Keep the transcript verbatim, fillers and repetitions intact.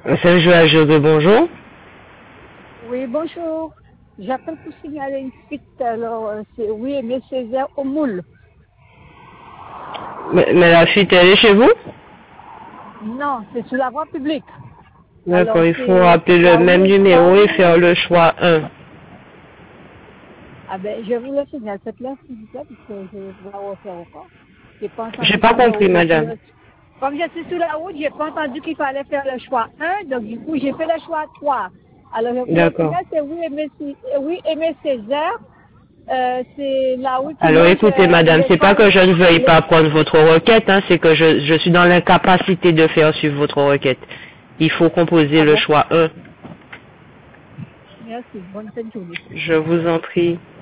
Saint-Joël José, bonjour. Oui, bonjour. J'appelle pour signaler une fuite. Alors, euh, c'est oui, Aimé Césaire au moule. Mais, mais la fuite, elle est chez vous? Non, c'est sur la voie publique. D'accord, Alors, il faut c'est rappeler le la même route numéro et Paul. faire le choix un. Ah ben, je vous le signale. Faites-le, s'il vous plaît, parce que je vais pouvoir refaire encore. J'ai pas J'ai entendu pas qu'il fallait compris, faire madame. le... Comme je suis sur la route, j'ai pas entendu qu'il fallait faire le choix un. Donc, du coup, j'ai fait le choix trois. Alors, je vous le D'accord. signale, c'est oui, Aimé, Cé- euh, oui, Aimé Césaire. Euh, c'est la route qui Alors longe écoutez, euh, madame, c'est pas que l'école. je ne veuille l'é- pas prendre votre requête, hein, c'est que je, je suis dans l'incapacité de faire suivre votre requête. Il faut composer Ah le bon? choix un. Merci. Bonne fin de journée. Je vous en prie.